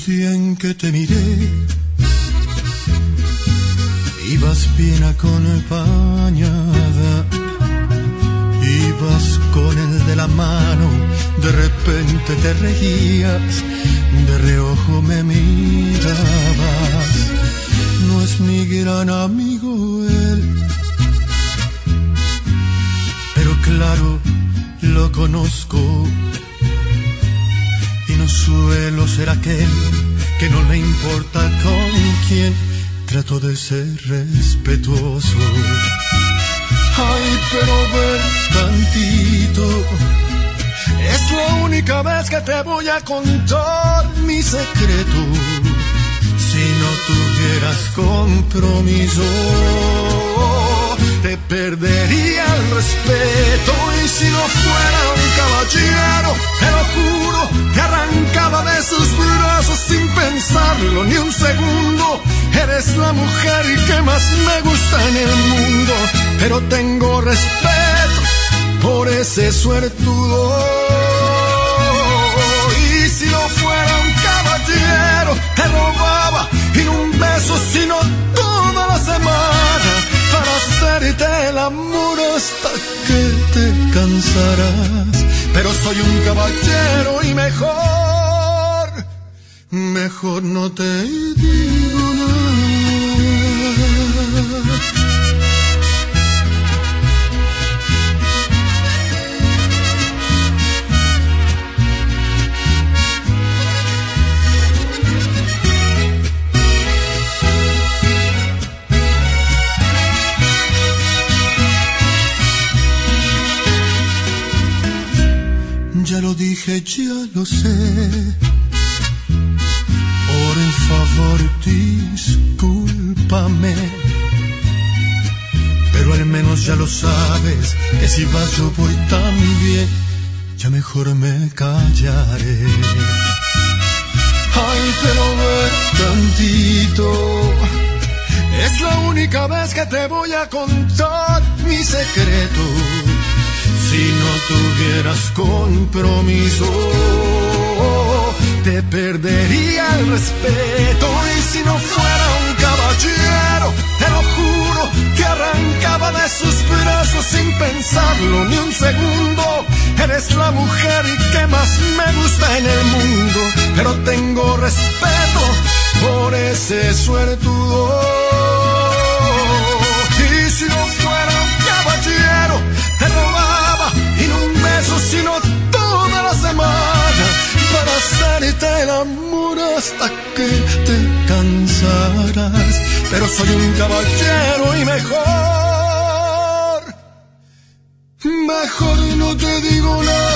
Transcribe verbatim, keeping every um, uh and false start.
día en que te miré, ibas bien acompañada, ibas con el de la mano, de repente te reías, de reojo me mirabas. No es mi gran amigo él, pero claro, lo conozco. Y no suelo ser aquel que no le importa con quién. Trato de ser respetuoso. Ay, pero ven tantito. Es la única vez que te voy a contar mi secreto. Si no tuvieras compromiso, te perdería el respeto. Y si no fuera un caballero, te lo juro, te arrancaba de sus brazos sin pensarlo ni un segundo. Eres la mujer que más me gusta en el mundo, pero tengo respeto por ese suertudo. Y si no fuera un caballero, te robaba y no un beso, sino toda la semana, para hacerte el amor hasta que te cansarás. Pero soy un caballero y mejor, mejor no te digo nada. Ya lo dije, ya lo sé. Por favor, discúlpame. Pero al menos ya lo sabes, que si vas yo voy también. Ya mejor me callaré. Ay, pero ven tantito. Es la única vez que te voy a contar mi secreto. Si no tuvieras compromiso, te perdería el respeto. Y si no fuera un caballero, te lo juro, te arrancaba de sus brazos sin pensarlo ni un segundo. Eres la mujer que más me gusta en el mundo, pero tengo respeto por ese suertudo. Y si no fuera un caballero, te robaba y no un beso, sino toda la semana, para hacerte el amor hasta que te cansarás. Pero soy un caballero y mejor, mejor no te digo nada.